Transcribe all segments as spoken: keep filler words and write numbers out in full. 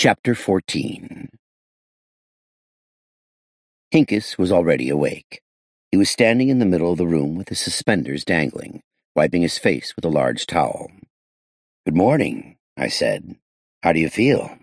Chapter fourteen. Hincus was already awake. He was standing in the middle of the room with his suspenders dangling, wiping his face with a large towel. "Good morning," I said. "How do you feel?"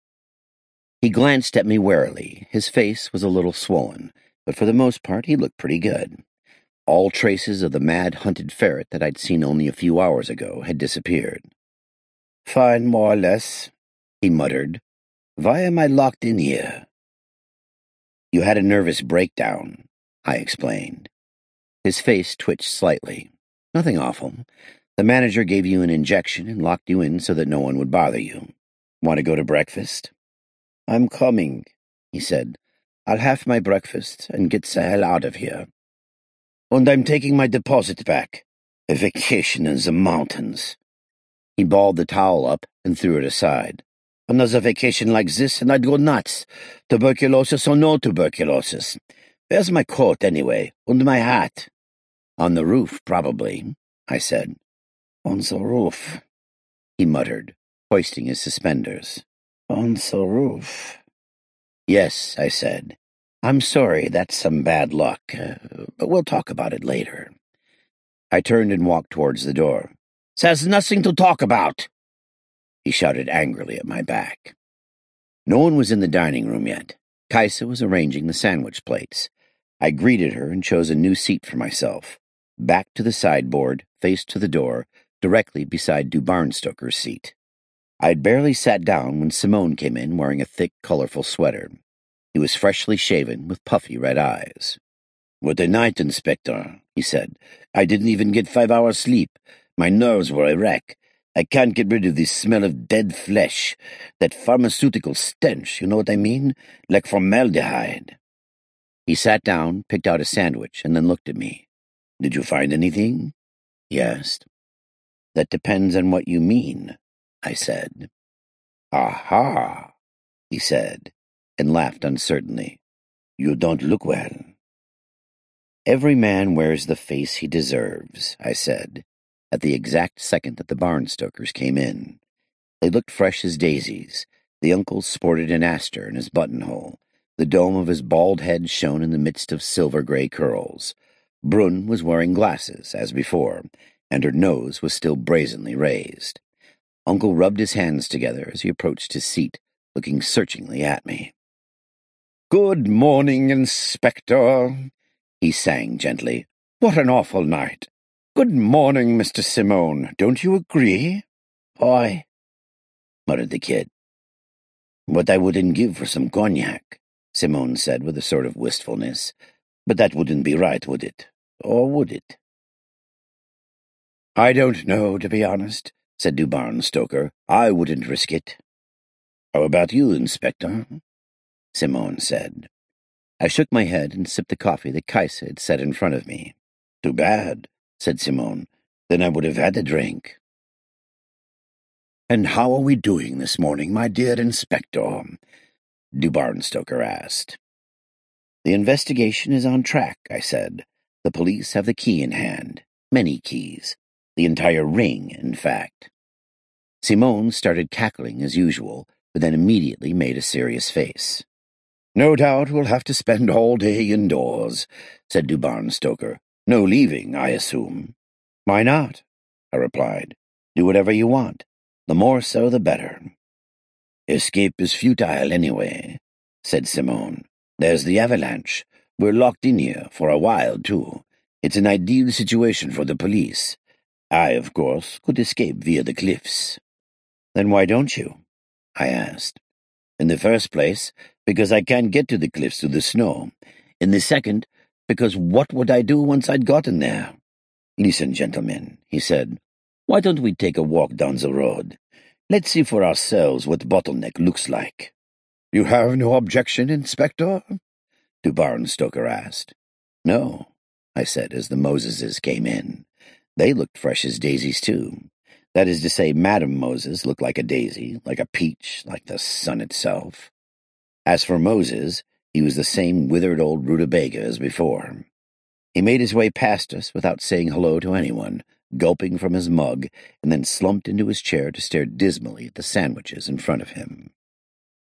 He glanced at me warily. His face was a little swollen, but for the most part he looked pretty good. All traces of the mad hunted ferret that I'd seen only a few hours ago had disappeared. "Fine, more or less," he muttered. "Why am I locked in here?" "You had a nervous breakdown," I explained. His face twitched slightly. "Nothing awful. The manager gave you an injection and locked you in so that no one would bother you. Want to go to breakfast?" "I'm coming," he said. "I'll have my breakfast and get the hell out of here. And I'm taking my deposit back. A vacation in the mountains." He balled the towel up and threw it aside. "Another vacation like this and I'd go nuts. Tuberculosis or no tuberculosis. Where's my coat, anyway? And my hat?" "On the roof, probably," I said. "On the roof," he muttered, hoisting his suspenders. "On the roof." "Yes," I said. "I'm sorry, that's some bad luck, uh, but we'll talk about it later." I turned and walked towards the door. "There's nothing to talk about!" he shouted angrily at my back. No one was in the dining room yet. Kaisa was arranging the sandwich plates. I greeted her and chose a new seat for myself, back to the sideboard, face to the door, directly beside Du Barnstoker's seat. I had barely sat down when Simone came in wearing a thick, colorful sweater. He was freshly shaven with puffy red eyes. "What a night, Inspector," he said. "I didn't even get five hours sleep. My nerves were a wreck. I can't get rid of the smell of dead flesh, that pharmaceutical stench, you know what I mean? Like formaldehyde." He sat down, picked out a sandwich, and then looked at me. "Did you find anything?" he asked. "That depends on what you mean," I said. "Aha," he said, and laughed uncertainly. "You don't look well." "Every man wears the face he deserves," I said, at the exact second that the Barnstokers came in. They looked fresh as daisies. The uncle sported an aster in his buttonhole. The dome of his bald head shone in the midst of silver-gray curls. Brunn was wearing glasses, as before, and her nose was still brazenly raised. Uncle rubbed his hands together as he approached his seat, looking searchingly at me. "Good morning, Inspector," he sang gently. "What an awful night. Good morning, Mister Simone. Don't you agree?" "Aye," muttered the kid. "What I wouldn't give for some cognac," Simone said with a sort of wistfulness. "But that wouldn't be right, would it? Or would it?" "I don't know, to be honest," said Du Barnstoker. "I wouldn't risk it." "How about you, Inspector?" Simone said. I shook my head and sipped the coffee that Kaisa had set in front of me. "Too bad," said Simone. "Then I would have had a drink." "And how are we doing this morning, my dear Inspector?" Du Barnstoker asked. "The investigation is on track," I said. "The police have the key in hand. Many keys. The entire ring, in fact." Simone started cackling as usual, but then immediately made a serious face. "No doubt we'll have to spend all day indoors," said Du Barnstoker. "No leaving, I assume." "Why not?" I replied. "Do whatever you want. The more so, the better." "Escape is futile anyway," said Simone. "There's the avalanche. We're locked in here, for a while, too. It's an ideal situation for the police. I, of course, could escape via the cliffs." "Then why don't you?" I asked. "In the first place, because I can't get to the cliffs through the snow. In the second, because what would I do once I'd gotten there? Listen, gentlemen," he said. "Why don't we take a walk down the road? Let's see for ourselves what Bottleneck looks like." "You have no objection, Inspector?" Du Barnstoker asked. "No," I said as the Moseses came in. They looked fresh as daisies, too. That is to say, Madame Moses looked like a daisy, like a peach, like the sun itself. As for Moses, he was the same withered old rutabaga as before. He made his way past us without saying hello to anyone, gulping from his mug, and then slumped into his chair to stare dismally at the sandwiches in front of him.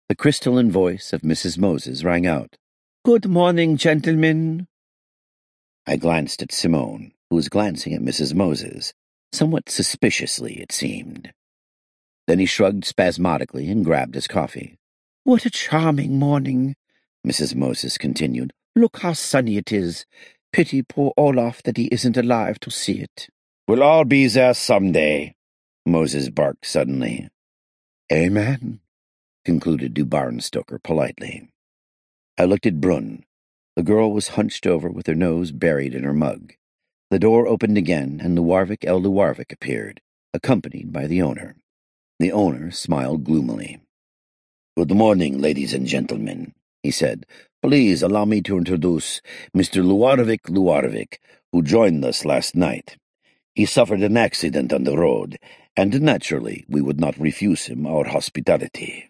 The crystalline voice of Missus Moses rang out. "Good morning, gentlemen." I glanced at Simone, who was glancing at Missus Moses, somewhat suspiciously, it seemed. Then he shrugged spasmodically and grabbed his coffee. "What a charming morning," Missus Moses continued. "Look how sunny it is. Pity poor Olaf that he isn't alive to see it." "We'll all be there someday," Moses barked suddenly. "Amen," concluded Du Barnstoker politely. I looked at Brunn. The girl was hunched over with her nose buried in her mug. The door opened again, and Luarvik El Luarvik appeared, accompanied by the owner. The owner smiled gloomily. "Good morning, ladies and gentlemen," he said. "Please allow me to introduce Mister Luarvik Luarvik, who joined us last night. He suffered an accident on the road, and naturally we would not refuse him our hospitality."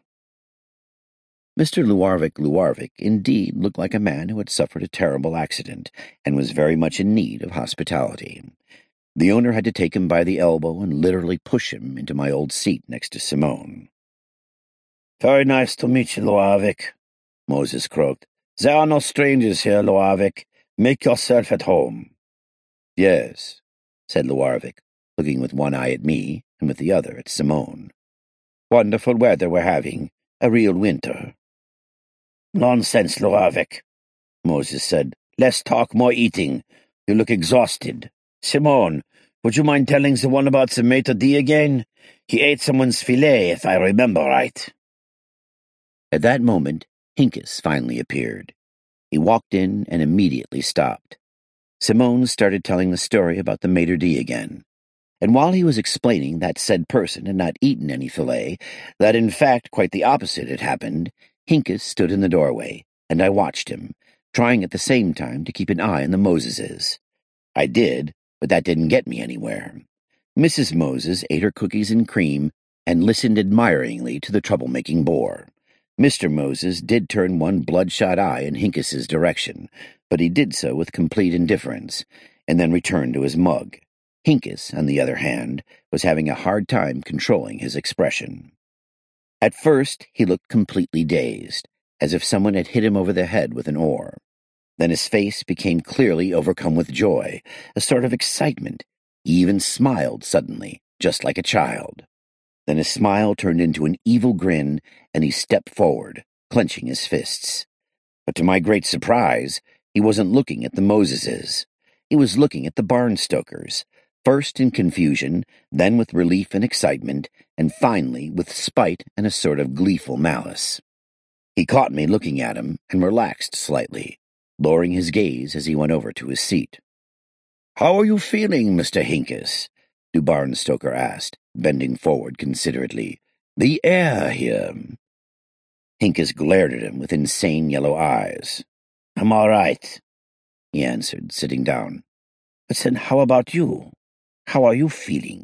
Mister Luarvik Luarvik indeed looked like a man who had suffered a terrible accident and was very much in need of hospitality. The owner had to take him by the elbow and literally push him into my old seat next to Simone. "Very nice to meet you, Luarvik," Moses croaked. "There are no strangers here, Luarvik. Make yourself at home." "Yes," said Luarvik, looking with one eye at me and with the other at Simone. "Wonderful weather we're having, a real winter." "Nonsense, Luarvik," Moses said. "Less talk, more eating. You look exhausted. Simone, would you mind telling the one about the maitre d' again? He ate someone's filet, if I remember right." At that moment, Hincus finally appeared. He walked in and immediately stopped. Simone started telling the story about the maitre d' again. And while he was explaining that said person had not eaten any filet, that in fact quite the opposite had happened, Hincus stood in the doorway, and I watched him, trying at the same time to keep an eye on the Moseses. I did, but that didn't get me anywhere. Missus Moses ate her cookies and cream and listened admiringly to the troublemaking boar. Mister Moses did turn one bloodshot eye in Hincus's direction, but he did so with complete indifference, and then returned to his mug. Hincus, on the other hand, was having a hard time controlling his expression. At first, he looked completely dazed, as if someone had hit him over the head with an oar. Then his face became clearly overcome with joy, a sort of excitement. He even smiled suddenly, just like a child. Then his smile turned into an evil grin, and he stepped forward, clenching his fists. But to my great surprise, he wasn't looking at the Moseses. He was looking at the Barnstokers, first in confusion, then with relief and excitement, and finally with spite and a sort of gleeful malice. He caught me looking at him and relaxed slightly, lowering his gaze as he went over to his seat. "How are you feeling, Mister Hincus?" Du Barnstoker asked, bending forward considerately. "The air here." Hincus glared at him with insane yellow eyes. "I'm all right," he answered, sitting down. "But then how about you? How are you feeling?"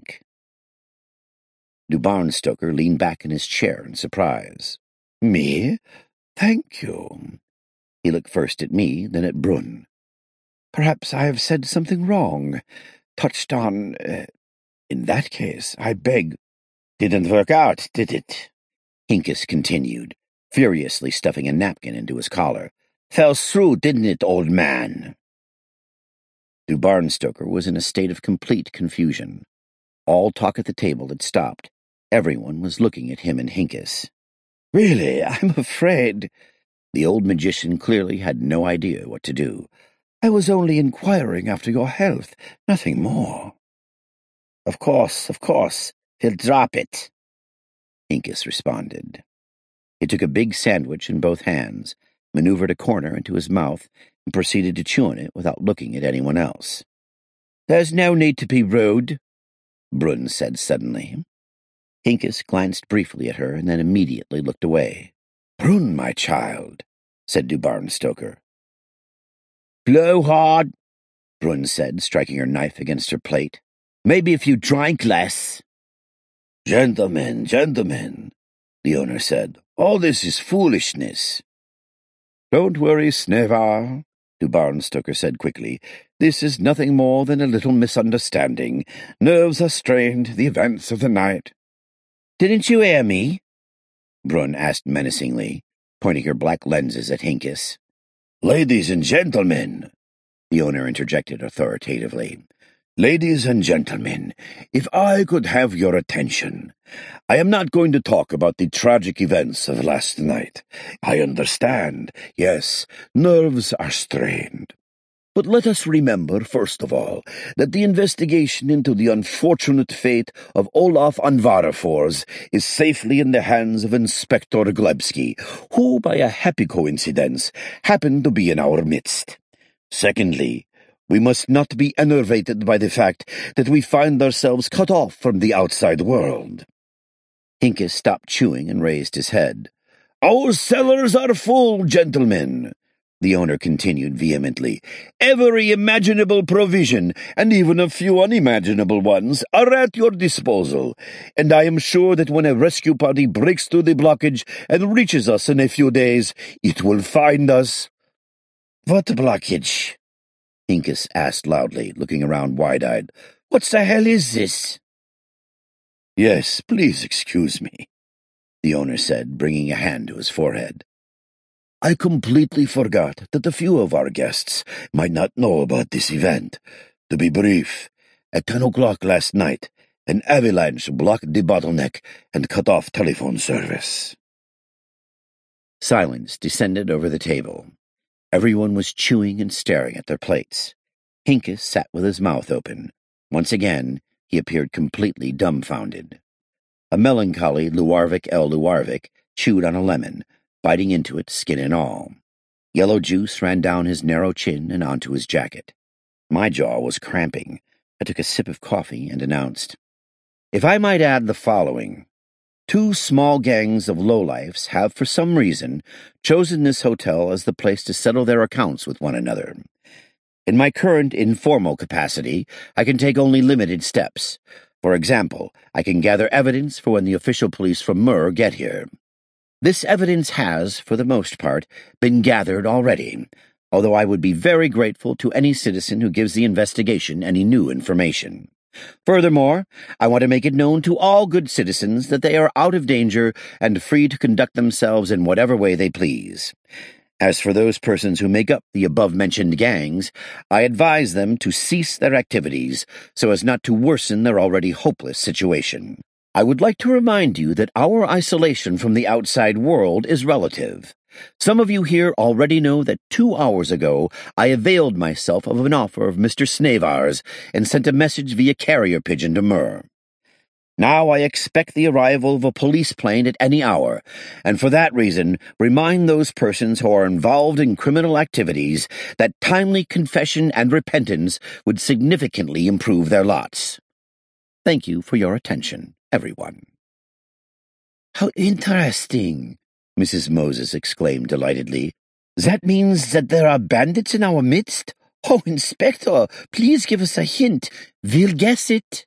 Du Barnstoker leaned back in his chair in surprise. "Me? Thank you." He looked first at me, then at Brunn. "Perhaps I have said something wrong, touched on... Uh, in that case, I beg—" "Didn't work out, did it?" Hincus continued, furiously stuffing a napkin into his collar. "Fell through, didn't it, old man?" Du Barnstoker was in a state of complete confusion. All talk at the table had stopped. Everyone was looking at him and Hincus. "Really, I'm afraid—" The old magician clearly had no idea what to do. "I was only inquiring after your health, nothing more." "Of course, of course. He'll drop it," Hincus responded. He took a big sandwich in both hands, maneuvered a corner into his mouth, and proceeded to chew on it without looking at anyone else. "There's no need to be rude," Brunn said suddenly. Hincus glanced briefly at her and then immediately looked away. "Brunn, my child," said Du Barnstoker. "Blow hard," Brunn said, striking her knife against her plate. "Maybe if you drank less." "Gentlemen, gentlemen," the owner said, "all this is foolishness." "Don't worry, Snevar," Du Barnstoker said quickly. "This is nothing more than a little misunderstanding. Nerves are strained, the events of the night." "Didn't you hear me?" Brunn asked menacingly, pointing her black lenses at Hincus. Ladies and gentlemen, the owner interjected authoritatively. Ladies and gentlemen, if I could have your attention, I am not going to talk about the tragic events of last night. I understand, yes, nerves are strained. But let us remember, first of all, that the investigation into the unfortunate fate of Olaf Anvarafors is safely in the hands of Inspector Glebski, who, by a happy coincidence, happened to be in our midst. Secondly, we must not be enervated by the fact that we find ourselves cut off from the outside world. Hincus stopped chewing and raised his head. Our cellars are full, gentlemen, the owner continued vehemently. Every imaginable provision, and even a few unimaginable ones, are at your disposal, and I am sure that when a rescue party breaks through the blockage and reaches us in a few days, it will find us— What blockage? Hincus asked loudly, looking around wide-eyed. What the hell is this? Yes, please excuse me, the owner said, bringing a hand to his forehead. I completely forgot that a few of our guests might not know about this event. To be brief, at ten o'clock last night, an avalanche blocked the bottleneck and cut off telephone service. Silence descended over the table. Everyone was chewing and staring at their plates. Hincus sat with his mouth open. Once again, he appeared completely dumbfounded. A melancholy Luarvik L. Luarvik chewed on a lemon, biting into it, skin and all. Yellow juice ran down his narrow chin and onto his jacket. My jaw was cramping. I took a sip of coffee and announced, If I might add the following. Two small gangs of lowlifes have, for some reason, chosen this hotel as the place to settle their accounts with one another. In my current informal capacity, I can take only limited steps. For example, I can gather evidence for when the official police from Mur get here. This evidence has, for the most part, been gathered already, although I would be very grateful to any citizen who gives the investigation any new information. Furthermore, I want to make it known to all good citizens that they are out of danger and free to conduct themselves in whatever way they please. As for those persons who make up the above-mentioned gangs, I advise them to cease their activities so as not to worsen their already hopeless situation. I would like to remind you that our isolation from the outside world is relative. Some of you here already know that two hours ago I availed myself of an offer of Mister Snavar's and sent a message via carrier pigeon to Mur. Now I expect the arrival of a police plane at any hour, and for that reason remind those persons who are involved in criminal activities that timely confession and repentance would significantly improve their lots. Thank you for your attention, everyone. How interesting, Missus Moses exclaimed delightedly. That means that there are bandits in our midst? Oh, Inspector, please give us a hint. We'll guess it.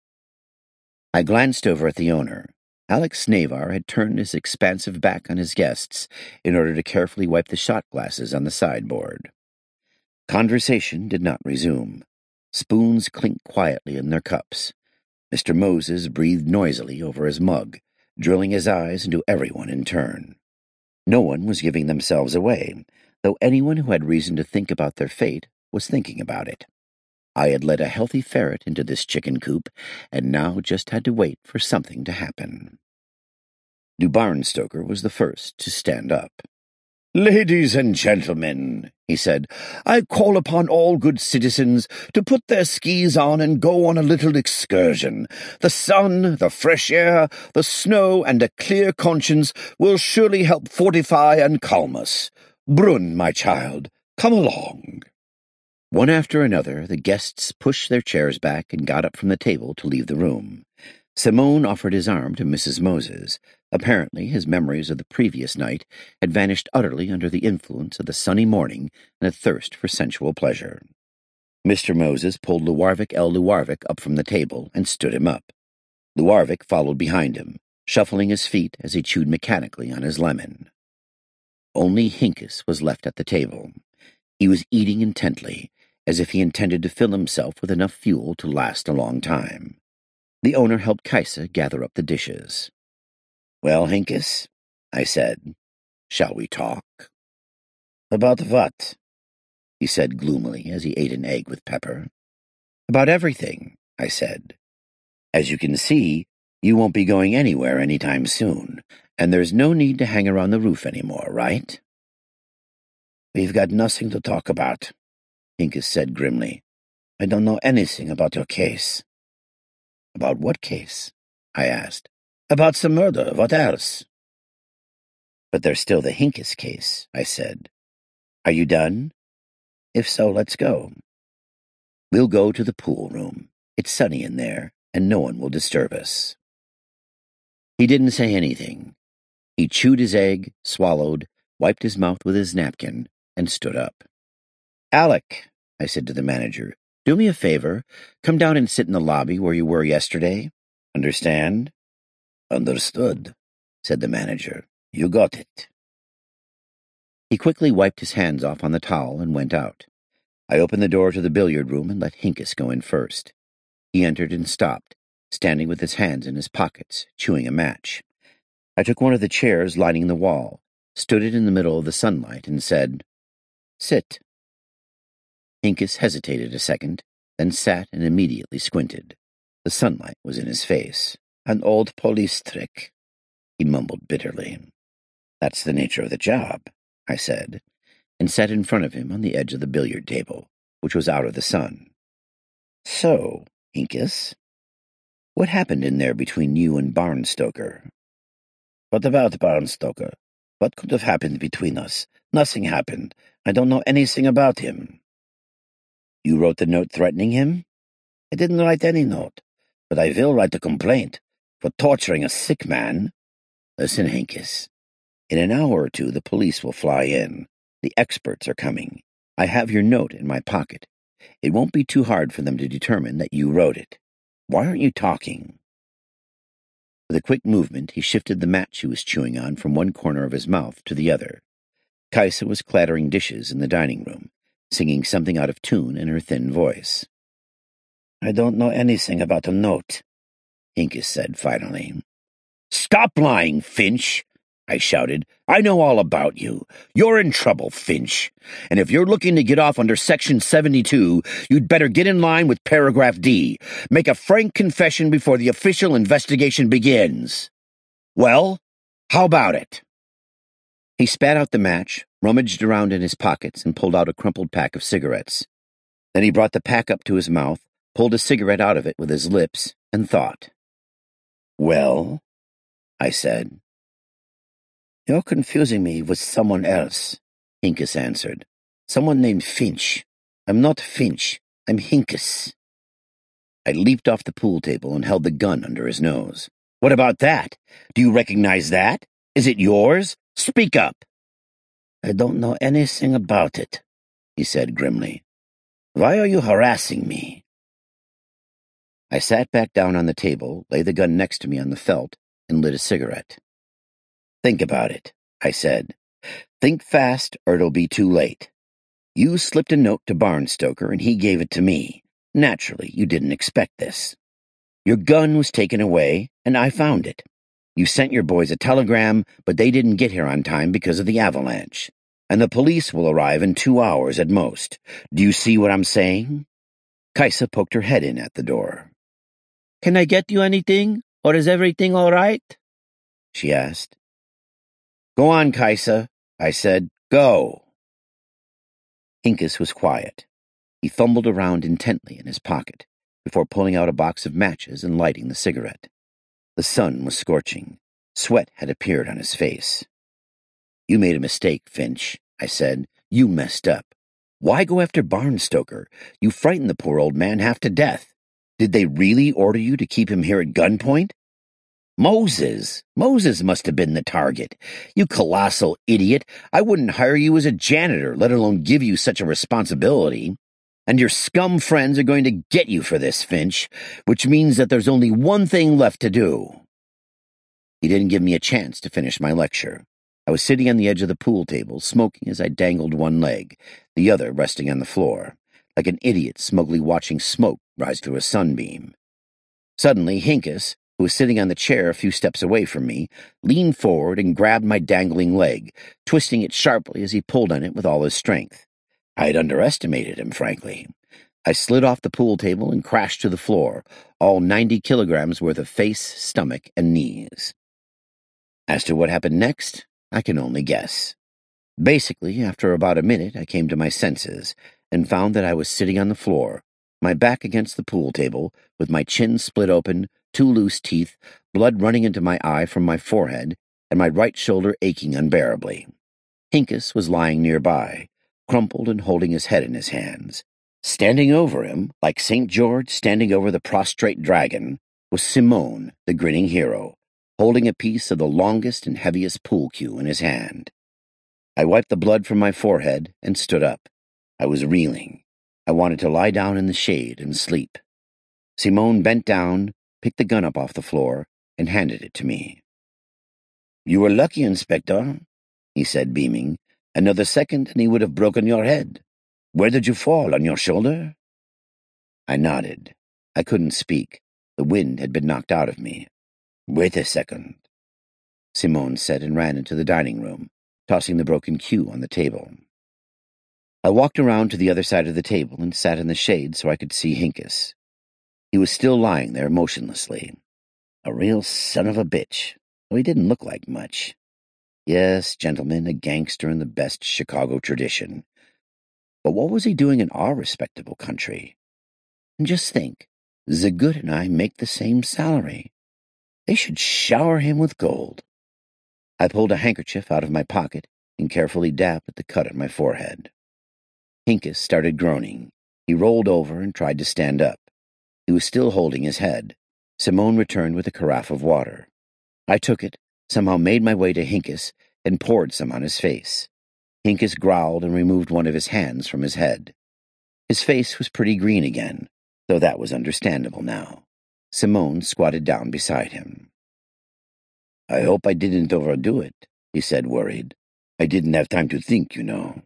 I glanced over at the owner. Alex Snavar had turned his expansive back on his guests in order to carefully wipe the shot glasses on the sideboard. Conversation did not resume. Spoons clinked quietly in their cups. Mister Moses breathed noisily over his mug, drilling his eyes into everyone in turn. No one was giving themselves away, though anyone who had reason to think about their fate was thinking about it. I had let a healthy ferret into this chicken coop, and now just had to wait for something to happen. Du Barnstoker was the first to stand up. "Ladies and gentlemen," he said, "I call upon all good citizens to put their skis on and go on a little excursion. The sun, the fresh air, the snow, and a clear conscience will surely help fortify and calm us. Brunn, my child, come along." One after another, the guests pushed their chairs back and got up from the table to leave the room. Simone offered his arm to Missus Moses. Apparently, his memories of the previous night had vanished utterly under the influence of the sunny morning and a thirst for sensual pleasure. Mister Moses pulled Luarvik L. Luarvik up from the table and stood him up. Luarvik followed behind him, shuffling his feet as he chewed mechanically on his lemon. Only Hincus was left at the table. He was eating intently, as if he intended to fill himself with enough fuel to last a long time. The owner helped Kaisa gather up the dishes. "Well, Hincus, I said. Shall we talk? About what? He said gloomily as he ate an egg with pepper. About everything, I said. As you can see, you won't be going anywhere anytime soon, and there's no need to hang around the roof anymore, right? We've got nothing to talk about, Pincus said grimly. I don't know anything about your case. About what case? I asked. About the murder. What else? But there's still the Hincus case, I said. Are you done? If so, let's go. We'll go to the pool room. It's sunny in there, and no one will disturb us. He didn't say anything. He chewed his egg, swallowed, wiped his mouth with his napkin, and stood up. Alec, I said to the manager, do me a favor. Come down and sit in the lobby where you were yesterday. Understand? Understood, said the manager. You got it. He quickly wiped his hands off on the towel and went out. I opened the door to the billiard room and let Hincus go in first. He entered and stopped, standing with his hands in his pockets, chewing a match. I took one of the chairs lining the wall, stood it in the middle of the sunlight, and said, Sit. Hincus hesitated a second, then sat and immediately squinted. The sunlight was in his face. An old police trick, he mumbled bitterly. That's the nature of the job, I said, and sat in front of him on the edge of the billiard table, which was out of the sun. So, Hincus, what happened in there between you and Barnstoker? What about Barnstoker? What could have happened between us? Nothing happened. I don't know anything about him. You wrote the note threatening him? I didn't write any note, but I will write a complaint for torturing a sick man. Listen, Hincus. In an hour or two the police will fly in. The experts are coming. I have your note in my pocket. It won't be too hard for them to determine that you wrote it. Why aren't you talking? With a quick movement, he shifted the match he was chewing on from one corner of his mouth to the other. Kaisa was clattering dishes in the dining room, singing something out of tune in her thin voice. I don't know anything about a note, Hincus said finally. Stop lying, Finch, I shouted. I know all about you. You're in trouble, Finch. And if you're looking to get off under Section seventy-two, you'd better get in line with Paragraph D. Make a frank confession before the official investigation begins. Well, how about it? He spat out the match, rummaged around in his pockets, and pulled out a crumpled pack of cigarettes. Then he brought the pack up to his mouth, pulled a cigarette out of it with his lips, and thought. Well, I said. You're confusing me with someone else, Hincus answered. Someone named Finch. I'm not Finch. I'm Hincus. I leaped off the pool table and held the gun under his nose. What about that? Do you recognize that? Is it yours? Speak up. I don't know anything about it, he said grimly. Why are you harassing me? I sat back down on the table, lay the gun next to me on the felt, and lit a cigarette. Think about it, I said. Think fast, or it'll be too late. You slipped a note to Barnstoker, and he gave it to me. Naturally, you didn't expect this. Your gun was taken away, and I found it. You sent your boys a telegram, but they didn't get here on time because of the avalanche. And the police will arrive in two hours at most. Do you see what I'm saying? Kaisa poked her head in at the door. Can I get you anything, or is everything all right? She asked. Go on, Kaisa, I said. Go. Hincus was quiet. He fumbled around intently in his pocket before pulling out a box of matches and lighting the cigarette. The sun was scorching. Sweat had appeared on his face. You made a mistake, Finch, I said. You messed up. Why go after Barnstoker? You frightened the poor old man half to death. Did they really order you to keep him here at gunpoint? Moses! Moses must have been the target. You colossal idiot. I wouldn't hire you as a janitor, let alone give you such a responsibility. And your scum friends are going to get you for this, Finch, which means that there's only one thing left to do. He didn't give me a chance to finish my lecture. I was sitting on the edge of the pool table, smoking as I dangled one leg, the other resting on the floor, like an idiot smugly watching smoke rise through a sunbeam. Suddenly, Hincus, who was sitting on the chair a few steps away from me, leaned forward and grabbed my dangling leg, twisting it sharply as he pulled on it with all his strength. I had underestimated him, frankly. I slid off the pool table and crashed to the floor, all ninety kilograms worth of face, stomach, and knees. As to what happened next, I can only guess. Basically, after about a minute, I came to my senses and found that I was sitting on the floor, my back against the pool table, with my chin split open, two loose teeth, blood running into my eye from my forehead, and my right shoulder aching unbearably. Hincus was lying nearby, crumpled and holding his head in his hands. Standing over him, like Saint George standing over the prostrate dragon, was Simone, the grinning hero, holding a piece of the longest and heaviest pool cue in his hand. I wiped the blood from my forehead and stood up. I was reeling. I wanted to lie down in the shade and sleep. Simone bent down, picked the gun up off the floor, and handed it to me. "You were lucky, Inspector," he said, beaming. "Another second and he would have broken your head. Where did you fall, on your shoulder?" I nodded. I couldn't speak. The wind had been knocked out of me. "Wait a second," Simone said, and ran into the dining room, tossing the broken cue on the table. I walked around to the other side of the table and sat in the shade so I could see Hincus. He was still lying there motionlessly. A real son of a bitch, though he didn't look like much. Yes, gentlemen, a gangster in the best Chicago tradition. But what was he doing in our respectable country? And just think, Zagut and I make the same salary. They should shower him with gold. I pulled a handkerchief out of my pocket and carefully dabbed at the cut on my forehead. Hincus started groaning. He rolled over and tried to stand up. He was still holding his head. Simone returned with a carafe of water. I took it, somehow made my way to Hincus, and poured some on his face. Hincus growled and removed one of his hands from his head. His face was pretty green again, though that was understandable now. Simone squatted down beside him. "I hope I didn't overdo it," he said, worried. "I didn't have time to think, you know."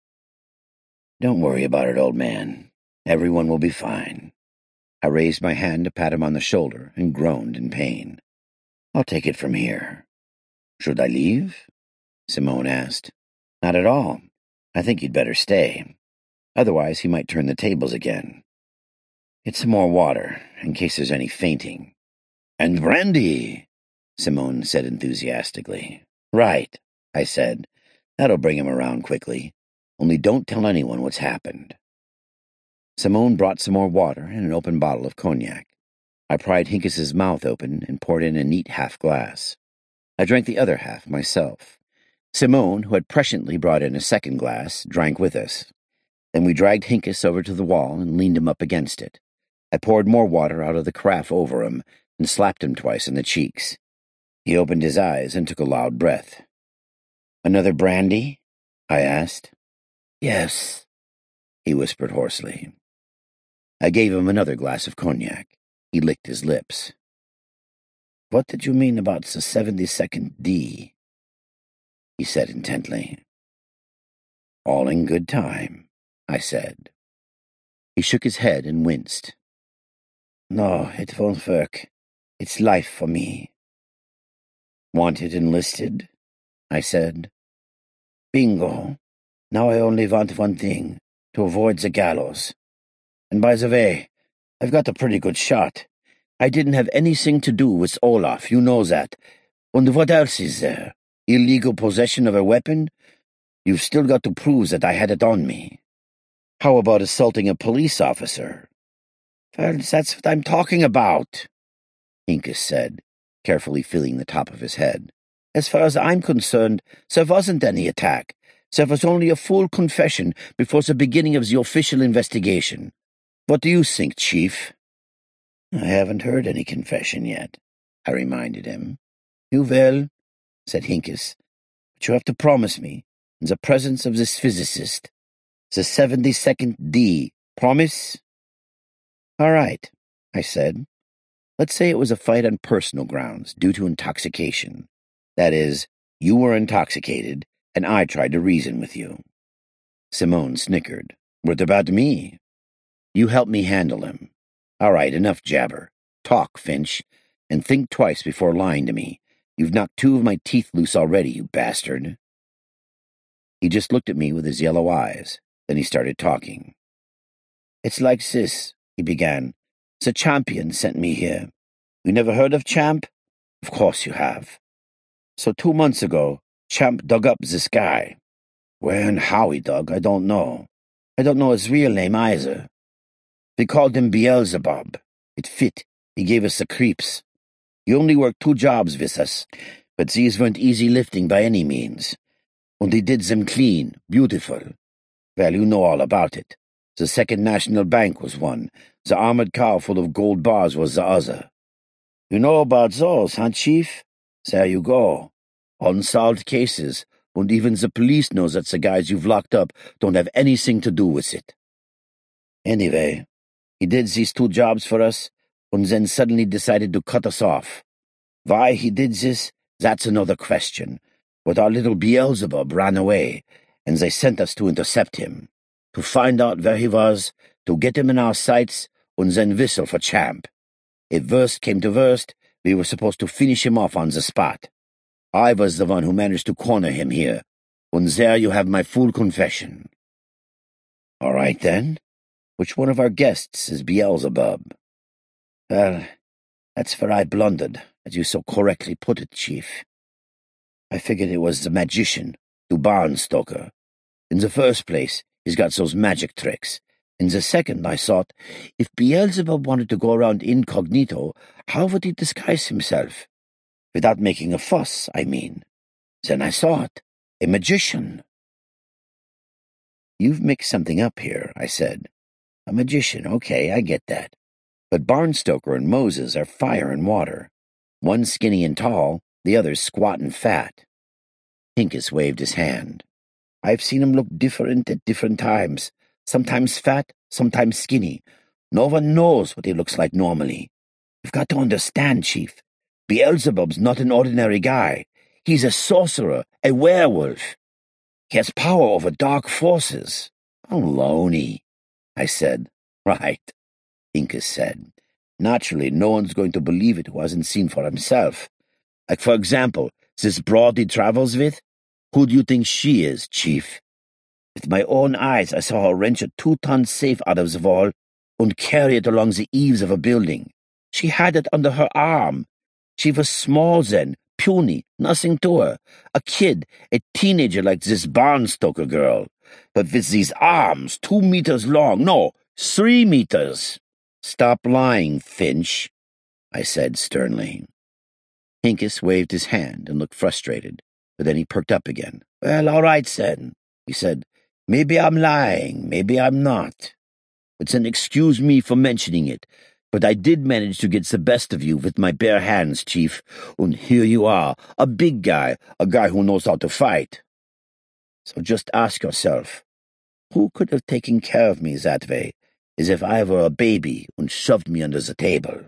"Don't worry about it, old man. Everyone will be fine." I raised my hand to pat him on the shoulder and groaned in pain. "I'll take it from here." "Should I leave?" Simone asked. "Not at all. I think you'd better stay. Otherwise, he might turn the tables again. Get some more water, in case there's any fainting." "And brandy," Simone said enthusiastically. "Right," I said. "That'll bring him around quickly. Only don't tell anyone what's happened." Simone brought some more water and an open bottle of cognac. I pried Hincus's mouth open and poured in a neat half glass. I drank the other half myself. Simone, who had presciently brought in a second glass, drank with us. Then we dragged Hincus over to the wall and leaned him up against it. I poured more water out of the carafe over him and slapped him twice in the cheeks. He opened his eyes and took a loud breath. "Another brandy?" I asked. "Yes," he whispered hoarsely. I gave him another glass of cognac. He licked his lips. "What did you mean about the seventy-second D?" he said intently. "All in good time," I said. He shook his head and winced. "No, it won't work. It's life for me." "Wanted enlisted?" I said. "Bingo. Now I only want one thing, to avoid the gallows. And by the way, I've got a pretty good shot. I didn't have anything to do with Olaf, you know that. And what else is there? Illegal possession of a weapon? You've still got to prove that I had it on me." "How about assaulting a police officer?" "Well, that's what I'm talking about," Hincus said, carefully feeling the top of his head. "As far as I'm concerned, there wasn't any attack. There was only a full confession before the beginning of the official investigation. What do you think, Chief?" "I haven't heard any confession yet," I reminded him. "You will," said Hincus, "but you have to promise me, in the presence of this physicist, the seventy-second D. Promise?" "All right," I said. "Let's say it was a fight on personal grounds due to intoxication. That is, you were intoxicated, and I tried to reason with you." Simone snickered. "What about me?" "You helped me handle him." "All right, enough jabber. Talk, Finch. And think twice before lying to me. You've knocked two of my teeth loose already, you bastard. He just looked at me with his yellow eyes. Then he started talking. It's like this, he began. The champion sent me here. You never heard of Champ? Of course you have. So two months ago, Champ dug up this guy. Where and how he dug, I don't know. I don't know his real name either. They called him Beelzebub. It fit. He gave us the creeps. He only worked two jobs with us, but these weren't easy lifting by any means. And he did them clean, beautiful. Well, you know all about it. The Second National Bank was one. The armored car full of gold bars was the other. You know about those, huh, Chief? There you go. Unsolved cases, and even the police knows that the guys you've locked up don't have anything to do with it. Anyway, he did these two jobs for us, and then suddenly decided to cut us off. Why he did this, that's another question. But our little Beelzebub ran away, and they sent us to intercept him, to find out where he was, to get him in our sights, and then whistle for Champ. If worst came to worst, we were supposed to finish him off on the spot. I was the one who managed to corner him here, and there you have my full confession. All right, then. Which one of our guests is Beelzebub? Well, that's where I blundered, as you so correctly put it, Chief. I figured it was the magician, the Barnstoker. In the first place, he's got those magic tricks. In the second, I thought, if Beelzebub wanted to go around incognito, how would he disguise himself? Without making a fuss, I mean. Then I thought, a magician. You've mixed something up here, I said. A magician, okay, I get that. But Barnstoker and Moses are fire and water. One skinny and tall, the other squat and fat. Pincus waved his hand. I've seen him look different at different times. Sometimes fat, sometimes skinny. No one knows what he looks like normally. You've got to understand, Chief. Beelzebub's not an ordinary guy. He's a sorcerer, a werewolf. He has power over dark forces. Baloney, I said. Right, Pincus said. Naturally, no one's going to believe it who hasn't seen for himself. Like, for example, this broad he travels with? Who do you think she is, Chief? With my own eyes, I saw her wrench a two-ton safe out of the wall and carry it along the eaves of a building. She had it under her arm. She was small then, puny, nothing to her. A kid, a teenager like this Barnstoker girl. But with these arms, two meters long, no, three meters. Stop lying, Finch, I said sternly. Pincus waved his hand and looked frustrated, but then he perked up again. Well, all right, then, he said. Maybe I'm lying, maybe I'm not. But then excuse me for mentioning it, but I did manage to get the best of you with my bare hands, Chief, and here you are, a big guy, a guy who knows how to fight. So just ask yourself, who could have taken care of me that way, as if I were a baby and shoved me under the table?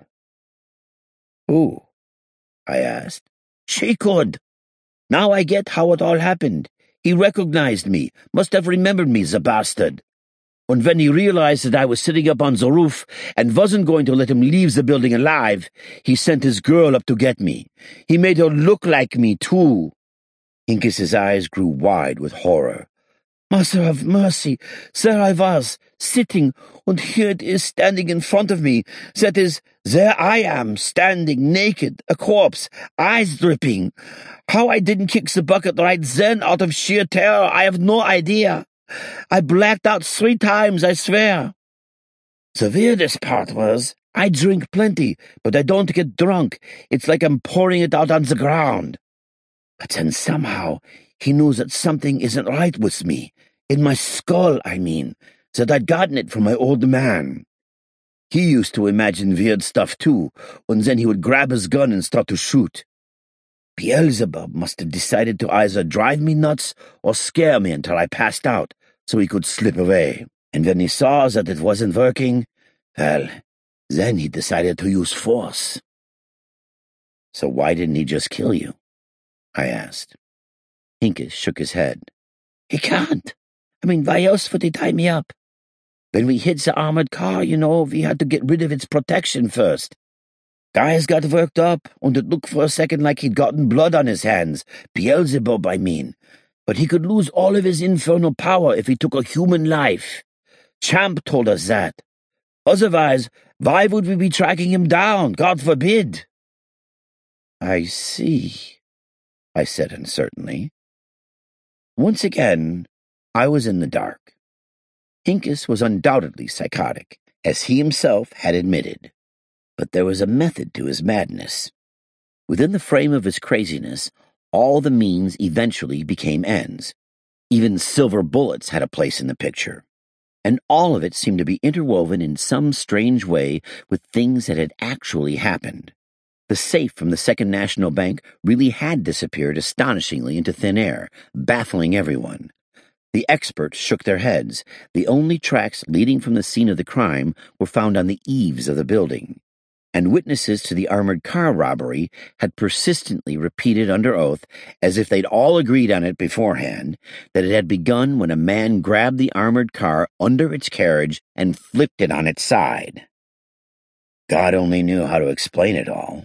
Who? I asked. She could. Now I get how it all happened. He recognized me, must have remembered me, the bastard. And when he realized that I was sitting up on the roof and wasn't going to let him leave the building alive, he sent his girl up to get me. He made her look like me, too. Pincus's eyes grew wide with horror. Mother of mercy, there I was, sitting, and here it is standing in front of me. That is, there I am, standing naked, a corpse, eyes dripping. How I didn't kick the bucket right then out of sheer terror, I have no idea. I blacked out three times, I swear. The weirdest part was, I drink plenty, but I don't get drunk. It's like I'm pouring it out on the ground. But then somehow he knew that something isn't right with me, in my skull, I mean, that I'd gotten it from my old man. He used to imagine weird stuff too, and then he would grab his gun and start to shoot. Beelzebub must have decided to either drive me nuts or scare me until I passed out, so he could slip away. And when he saw that it wasn't working, well, then he decided to use force. So why didn't he just kill you? I asked. Pincus shook his head. He can't. I mean, why else would he tie me up? When we hit the armored car, you know, we had to get rid of its protection first. Guys got worked up, and it looked for a second like he'd gotten blood on his hands. Beelzebub, I mean. But he could lose all of his infernal power if he took a human life. Champ told us that. Otherwise, why would we be tracking him down? God forbid. I see, I said uncertainly. Once again, I was in the dark. Hincus was undoubtedly psychotic, as he himself had admitted. But there was a method to his madness. Within the frame of his craziness, all the means eventually became ends. Even silver bullets had a place in the picture. And all of it seemed to be interwoven in some strange way with things that had actually happened. The safe from the Second National Bank really had disappeared astonishingly into thin air, baffling everyone. The experts shook their heads. The only tracks leading from the scene of the crime were found on the eaves of the building. And witnesses to the armored car robbery had persistently repeated under oath, as if they'd all agreed on it beforehand, that it had begun when a man grabbed the armored car under its carriage and flipped it on its side. God only knew how to explain it all.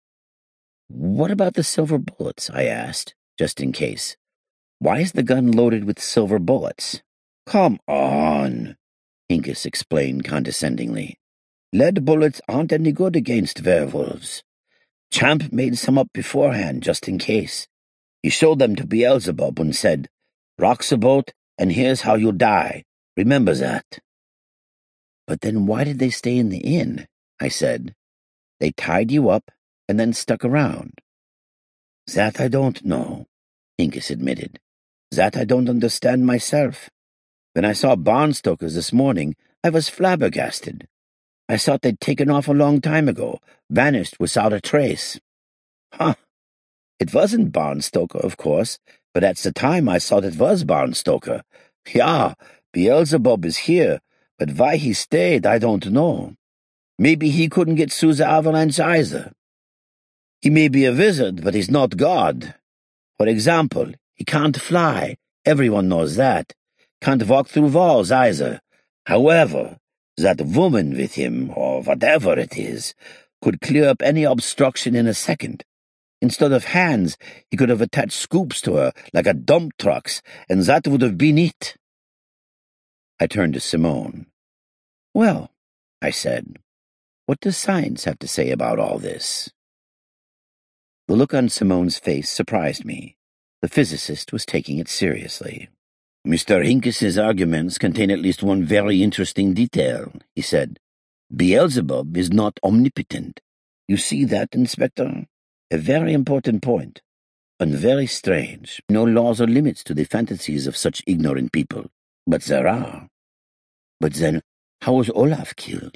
What about the silver bullets? I asked, just in case. Why is the gun loaded with silver bullets? Come on, Hincus explained condescendingly. Lead bullets aren't any good against werewolves. Champ made some up beforehand, just in case. He showed them to Beelzebub and said, "Rock's a boat, and here's how you'll die. Remember that." But then why did they stay in the inn? I said. They tied you up and then stuck around. That I don't know, Hincus admitted. That I don't understand myself. When I saw Barnstokers this morning, I was flabbergasted. I thought they'd taken off a long time ago, vanished without a trace. Huh. It wasn't Barnstoker, of course, but at the time I thought it was Barnstoker. Yeah, Beelzebub is here, but why he stayed, I don't know. Maybe he couldn't get through the avalanche either. He may be a wizard, but he's not God. For example, he can't fly. Everyone knows that. Can't walk through walls either. However, that woman with him, or whatever it is, could clear up any obstruction in a second. Instead of hands, he could have attached scoops to her, like a dump trucks, and that would have been it. I turned to Simone. Well, I said, what does science have to say about all this? The look on Simone's face surprised me. The physicist was taking it seriously. Mister Hincus's arguments contain at least one very interesting detail, he said. Beelzebub is not omnipotent. You see that, Inspector? A very important point, and very strange. No laws or limits to the fantasies of such ignorant people, but there are. But then, how was Olaf killed?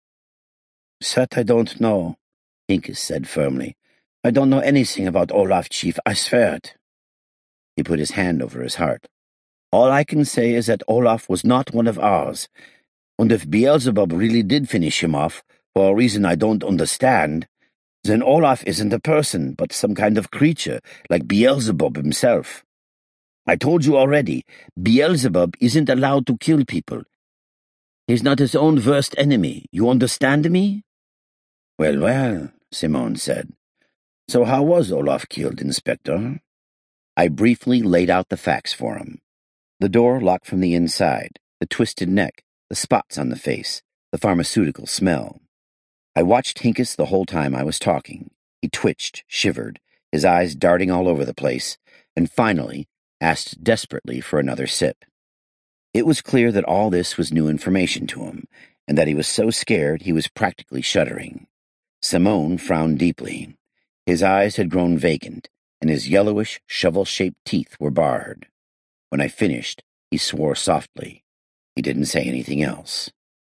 That I don't know, Hincus said firmly. I don't know anything about Olaf, Chief, I swear it. He put his hand over his heart. All I can say is that Olaf was not one of ours, and if Beelzebub really did finish him off, for a reason I don't understand, then Olaf isn't a person, but some kind of creature, like Beelzebub himself. I told you already, Beelzebub isn't allowed to kill people. He's not his own worst enemy, you understand me? Well, well, Simone said. So how was Olaf killed, Inspector? I briefly laid out the facts for him. The door locked from the inside, the twisted neck, the spots on the face, the pharmaceutical smell. I watched Hincus the whole time I was talking. He twitched, shivered, his eyes darting all over the place, and finally asked desperately for another sip. It was clear that all this was new information to him, and that he was so scared he was practically shuddering. Simone frowned deeply. His eyes had grown vacant, and his yellowish, shovel-shaped teeth were barred. When I finished, he swore softly. He didn't say anything else.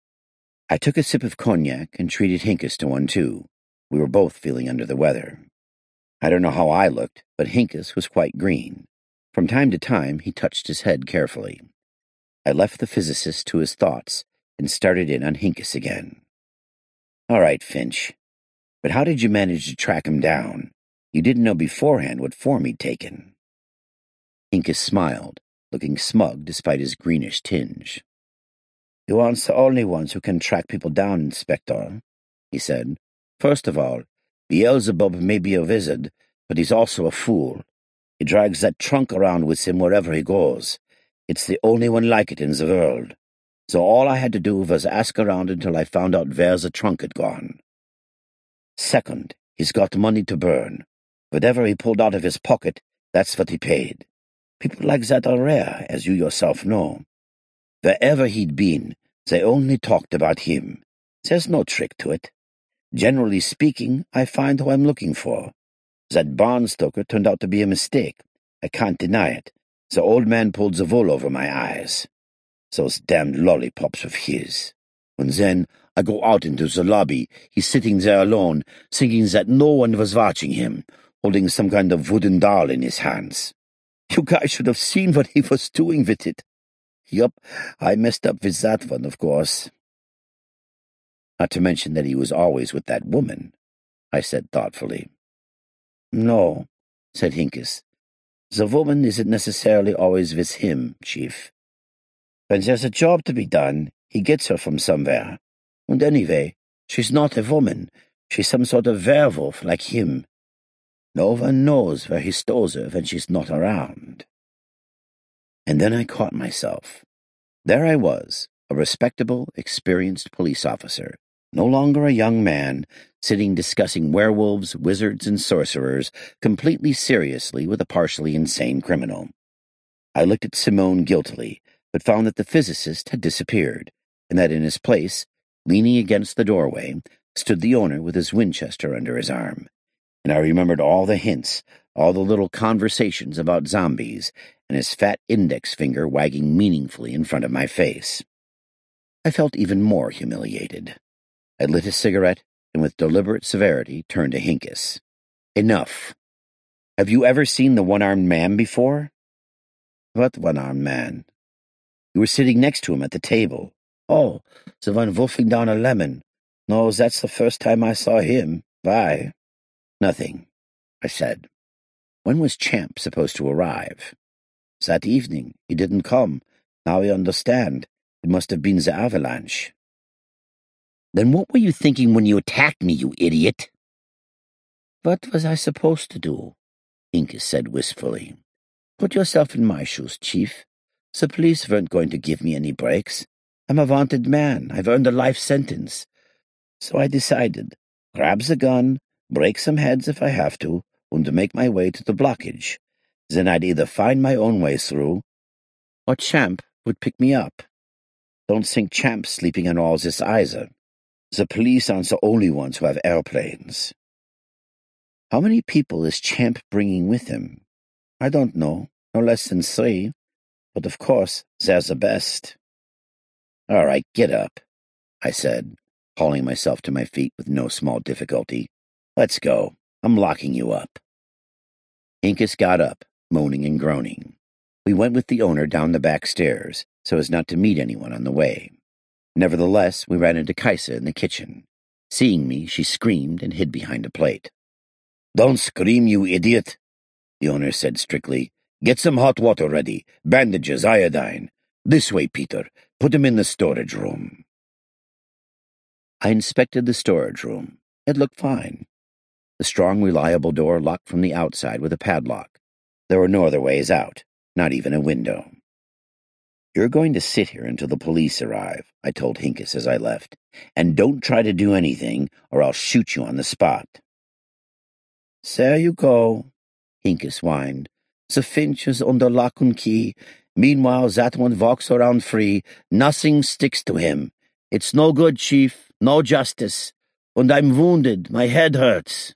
I took a sip of cognac and treated Hincus to one too. We were both feeling under the weather. I don't know how I looked, but Hincus was quite green. From time to time, he touched his head carefully. I left the physicist to his thoughts and started in on Hincus again. All right, Finch. But how did you manage to track him down? You didn't know beforehand what form he'd taken. Hincus smiled, looking smug despite his greenish tinge. You aren't the only ones who can track people down, Inspector, he said. First of all, Beelzebub may be a wizard, but he's also a fool. He drags that trunk around with him wherever he goes. It's the only one like it in the world. So all I had to do was ask around until I found out where the trunk had gone. Second, he's got money to burn. Whatever he pulled out of his pocket, that's what he paid. People like that are rare, as you yourself know. Wherever he'd been, they only talked about him. There's no trick to it. Generally speaking, I find who I'm looking for. That barnstoker turned out to be a mistake. I can't deny it. The old man pulled the wool over my eyes. Those damned lollipops of his. And then I go out into the lobby. He's sitting there alone, thinking that no one was watching him, holding some kind of wooden doll in his hands. You guys should have seen what he was doing with it. Yup, I messed up with that one, of course. Not to mention that he was always with that woman, I said thoughtfully. No, said Hincus. The woman isn't necessarily always with him, Chief. When there's a job to be done, he gets her from somewhere. And anyway, she's not a woman. She's some sort of werewolf like him. No one knows where he stole her when she's not around. And then I caught myself. There I was, a respectable, experienced police officer, no longer a young man, sitting discussing werewolves, wizards, and sorcerers completely seriously with a partially insane criminal. I looked at Simone guiltily, but found that the physicist had disappeared, and that in his place, leaning against the doorway, stood the owner with his Winchester under his arm. And I remembered all the hints, all the little conversations about zombies, and his fat index finger wagging meaningfully in front of my face. I felt even more humiliated. I lit a cigarette, and with deliberate severity turned to Hincus. Enough. Have you ever seen the one-armed man before? What one-armed man? You were sitting next to him at the table. Oh, the one wolfing down a lemon. No, that's the first time I saw him. Why? Nothing, I said. When was Champ supposed to arrive? That evening. He didn't come. Now I understand. It must have been the avalanche. Then what were you thinking when you attacked me, you idiot? What was I supposed to do? Hincus said wistfully. Put yourself in my shoes, Chief. The police weren't going to give me any breaks. I'm a wanted man. I've earned a life sentence. So I decided, grab the gun, break some heads if I have to, and to make my way to the blockage. Then I'd either find my own way through, or Champ would pick me up. Don't think Champ's sleeping on all this either. The police aren't the only ones who have airplanes. How many people is Champ bringing with him? I don't know. No less than three. But of course, they're the best. All right, get up, I said, hauling myself to my feet with no small difficulty. Let's go. I'm locking you up. Hincus got up, moaning and groaning. We went with the owner down the back stairs, so as not to meet anyone on the way. Nevertheless, we ran into Kaisa in the kitchen. Seeing me, she screamed and hid behind a plate. Don't scream, you idiot, the owner said strictly. Get some hot water ready, bandages, iodine. This way, Peter. Put him in the storage room. I inspected the storage room. It looked fine. The strong, reliable door locked from the outside with a padlock. There were no other ways out, not even a window. You're going to sit here until the police arrive, I told Hincus as I left, and don't try to do anything, or I'll shoot you on the spot. There you go, Hincus whined. The Finch is under lock and key. Meanwhile, that one walks around free. Nothing sticks to him. It's no good, Chief. No justice. And I'm wounded. My head hurts.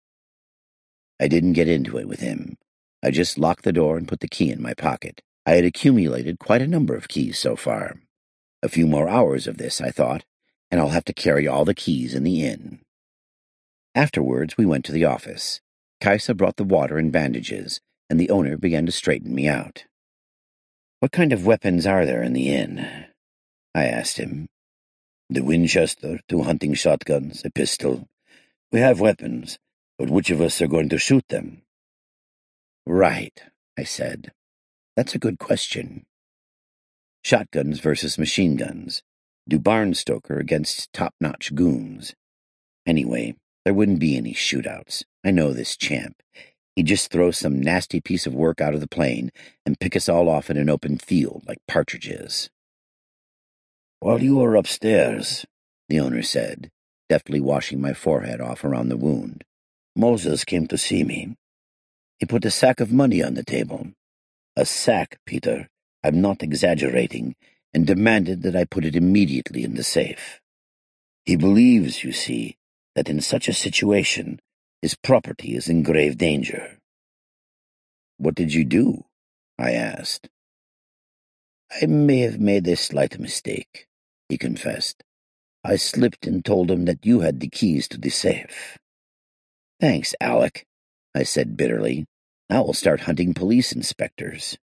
I didn't get into it with him. I just locked the door and put the key in my pocket. I had accumulated quite a number of keys so far. A few more hours of this, I thought, and I'll have to carry all the keys in the inn. Afterwards, we went to the office. Kaisa brought the water and bandages, and the owner began to straighten me out. What kind of weapons are there in the inn? I asked him. The Winchester, two hunting shotguns, a pistol. We have weapons, but which of us are going to shoot them? Right, I said. That's a good question. Shotguns versus machine guns. Do Barnstoker against top-notch goons. Anyway, There wouldn't be any shootouts. I know this champ. He'd just throw some nasty piece of work out of the plane and pick us all off in an open field like partridges. While you were upstairs, the owner said, deftly washing my forehead off around the wound, Moses came to see me. He put a sack of money on the table. A sack, Peter, I'm not exaggerating, and demanded that I put it immediately in the safe. He believes, you see, that in such a situation, his property is in grave danger. What did you do? I asked. I may have made a slight mistake, he confessed. I slipped and told him that you had the keys to the safe. Thanks, Alec, I said bitterly. Now we'll start hunting police inspectors.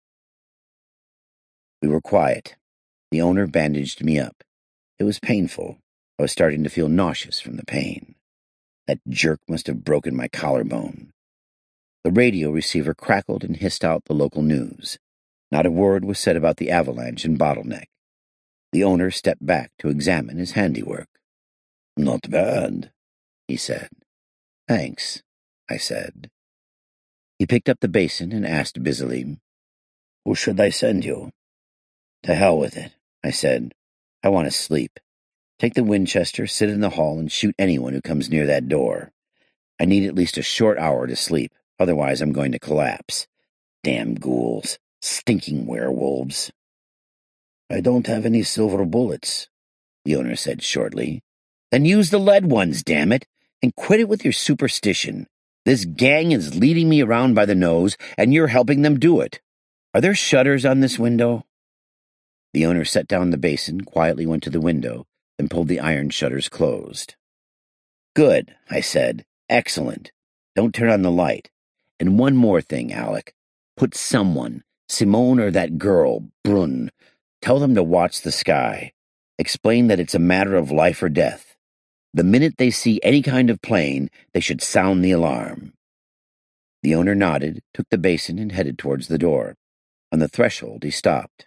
We were quiet. The owner bandaged me up. It was painful. I was starting to feel nauseous from the pain. That jerk must have broken my collarbone. The radio receiver crackled and hissed out the local news. Not a word was said about the avalanche and bottleneck. The owner stepped back to examine his handiwork. Not bad, he said. Thanks, I said. He picked up the basin and asked busily, Who should I send you? To hell with it, I said. I want to sleep. Take the Winchester, sit in the hall, and shoot anyone who comes near that door. I need at least a short hour to sleep, otherwise I'm going to collapse. Damn ghouls. Stinking werewolves. I don't have any silver bullets, the owner said shortly. Then use the lead ones, damn it, and quit it with your superstition. This gang is leading me around by the nose, and you're helping them do it. Are there shutters on this window? The owner set down the basin, quietly went to the window, and pulled the iron shutters closed. Good, I said. Excellent. Don't turn on the light. And one more thing, Alec. Put someone, Simone or that girl, Brun, tell them to watch the sky. Explain that it's a matter of life or death. The minute they see any kind of plane, they should sound the alarm. The owner nodded, took the basin, and headed towards the door. On the threshold, he stopped.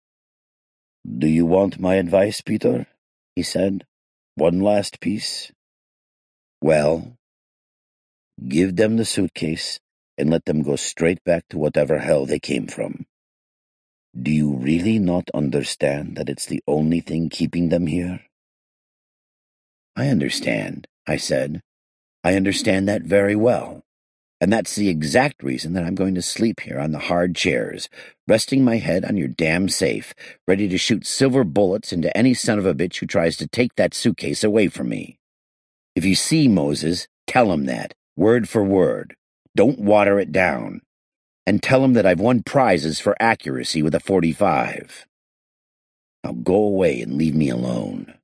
Do you want my advice, Peter? He said. One last piece. Well? Give them the suitcase and let them go straight back to whatever hell they came from. Do you really not understand that it's the only thing keeping them here? I understand, I said. I understand that very well. And that's the exact reason that I'm going to sleep here on the hard chairs, resting my head on your damn safe, ready to shoot silver bullets into any son of a bitch who tries to take that suitcase away from me. If you see Moses, tell him that, word for word. Don't water it down. And tell him that I've won prizes for accuracy with a forty-five. Now go away and leave me alone.